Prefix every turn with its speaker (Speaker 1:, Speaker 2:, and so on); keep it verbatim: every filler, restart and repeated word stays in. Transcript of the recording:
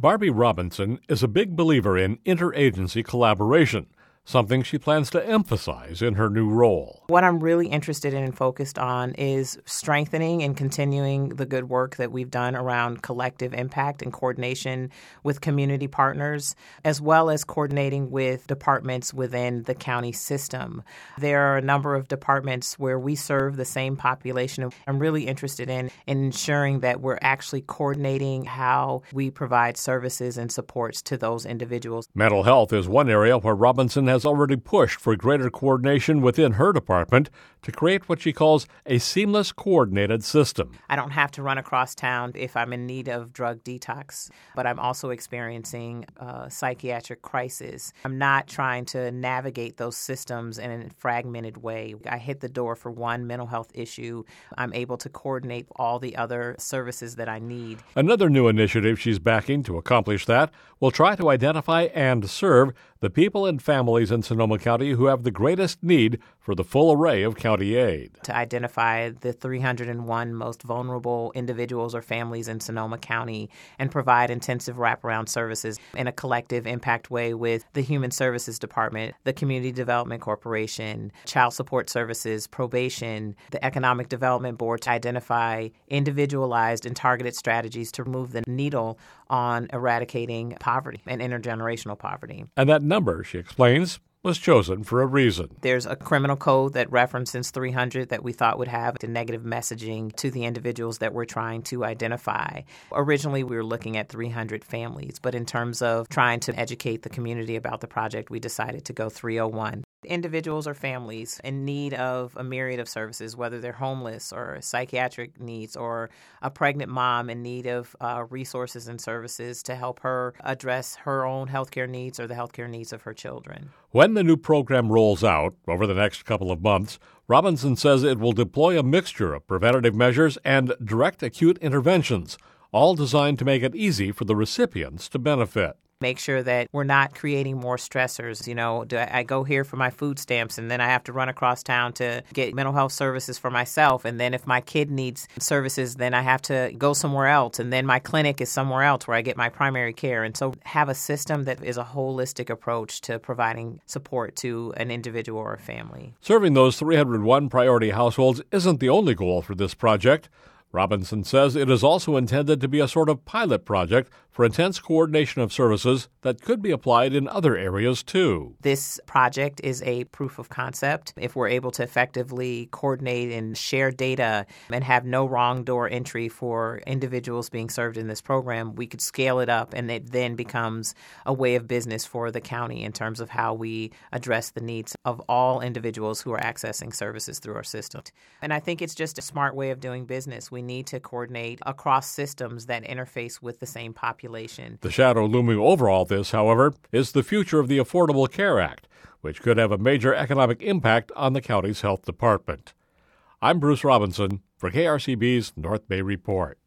Speaker 1: Barbie Robinson is a big believer in interagency collaboration, something she plans to emphasize in her new role.
Speaker 2: What I'm really interested in and focused on is strengthening and continuing the good work that we've done around collective impact and coordination with community partners, as well as coordinating with departments within the county system. There are a number of departments where we serve the same population. I'm really interested in, in ensuring that we're actually coordinating how we provide services and supports to those individuals.
Speaker 1: Mental health is one area where Robinson has already pushed for greater coordination within her department to create what she calls a seamless coordinated system.
Speaker 2: I don't have to run across town if I'm in need of drug detox, but I'm also experiencing a psychiatric crisis. I'm not trying to navigate those systems in a fragmented way. I hit the door for one mental health issue. I'm able to coordinate all the other services that I need.
Speaker 1: Another new initiative she's backing to accomplish that will try to identify and serve the people and families in Sonoma County who have the greatest need for the full array of county aid.
Speaker 2: To identify the three hundred one most vulnerable individuals or families in Sonoma County and provide intensive wraparound services in a collective impact way with the Human Services Department, the Community Development Corporation, Child Support Services, Probation, the Economic Development Board to identify individualized and targeted strategies to move the needle on eradicating poverty and intergenerational poverty.
Speaker 1: And that number, she explains, was chosen for a reason.
Speaker 2: There's a criminal code that references three hundred that we thought would have the negative messaging to the individuals that we're trying to identify. Originally, we were looking at three hundred families, but in terms of trying to educate the community about the project, we decided to go three oh one. Individuals or families in need of a myriad of services, whether they're homeless or psychiatric needs or a pregnant mom in need of uh, resources and services to help her address her own healthcare needs or the healthcare needs of her children.
Speaker 1: When the new program rolls out over the next couple of months, Robinson says it will deploy a mixture of preventative measures and direct acute interventions, all designed to make it easy for the recipients to benefit.
Speaker 2: Make sure that we're not creating more stressors. You know, do I, I go here for my food stamps and then I have to run across town to get mental health services for myself. And then if my kid needs services, then I have to go somewhere else. And then my clinic is somewhere else where I get my primary care. And so have a system that is a holistic approach to providing support to an individual or a family.
Speaker 1: Serving those three hundred one priority households isn't the only goal for this project. Robinson says it is also intended to be a sort of pilot project for intense coordination of services that could be applied in other areas, too.
Speaker 2: This project is a proof of concept. If we're able to effectively coordinate and share data and have no wrong door entry for individuals being served in this program, we could scale it up, and it then becomes a way of business for the county in terms of how we address the needs of all individuals who are accessing services through our system. And I think it's just a smart way of doing business. We need to coordinate across systems that interface with the same population.
Speaker 1: The shadow looming over all this, however, is the future of the Affordable Care Act, which could have a major economic impact on the county's health department. I'm Bruce Robinson for K R C B's North Bay Report.